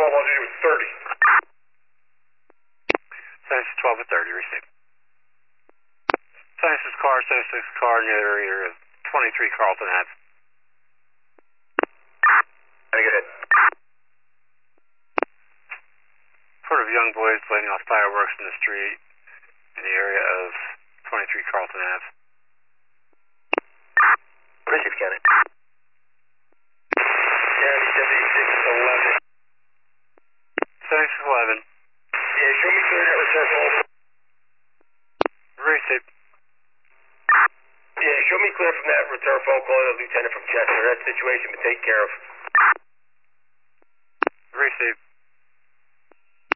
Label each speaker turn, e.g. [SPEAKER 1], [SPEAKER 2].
[SPEAKER 1] longitude was 30.
[SPEAKER 2] Science 12 at 30, received. Science 76 car near the area of 23 Carlton Ave.
[SPEAKER 1] Go ahead.
[SPEAKER 2] Report of young boys lighting off fireworks in the street in the area of 23 Carlton Ave.
[SPEAKER 1] Receive, County. County 7611.
[SPEAKER 2] 7611.
[SPEAKER 1] Yeah, show me clear that return phone.
[SPEAKER 2] Received.
[SPEAKER 1] Yeah, show me clear from that return phone call to the lieutenant from Chester. That situation been taken care of.
[SPEAKER 2] Received.